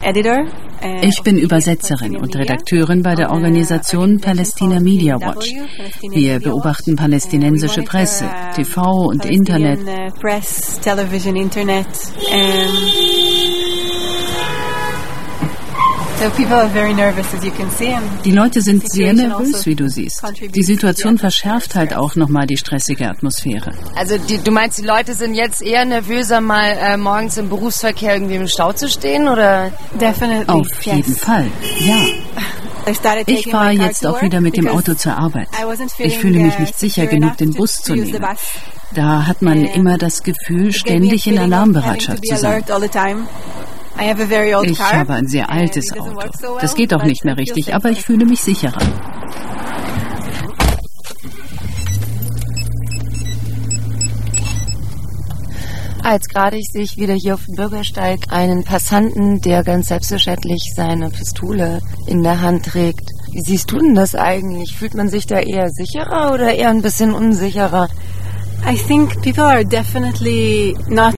Ich bin Übersetzerin und Redakteurin bei der Organisation Palestina Media Watch. Wir beobachten palästinensische Presse, TV und Internet. Die Leute sind sehr nervös, wie du siehst. Die Situation verschärft halt auch nochmal die stressige Atmosphäre. Also du meinst, die Leute sind jetzt eher nervöser, mal morgens im Berufsverkehr irgendwie im Stau zu stehen, oder? Auf jeden Fall, ja. Ich fahre jetzt auch wieder mit dem Auto zur Arbeit. Ich fühle mich nicht sicher genug, den Bus zu nehmen. Da hat man immer das Gefühl, ständig in Alarmbereitschaft zu sein. Ich habe ein sehr altes Auto. Das geht auch nicht mehr richtig, aber ich fühle mich sicherer. Jetzt gerade sehe ich wieder hier auf dem Bürgersteig einen Passanten, der ganz selbstverständlich seine Pistole in der Hand trägt. Wie siehst du denn das eigentlich? Fühlt man sich da eher sicherer oder eher ein bisschen unsicherer? I think people are definitely not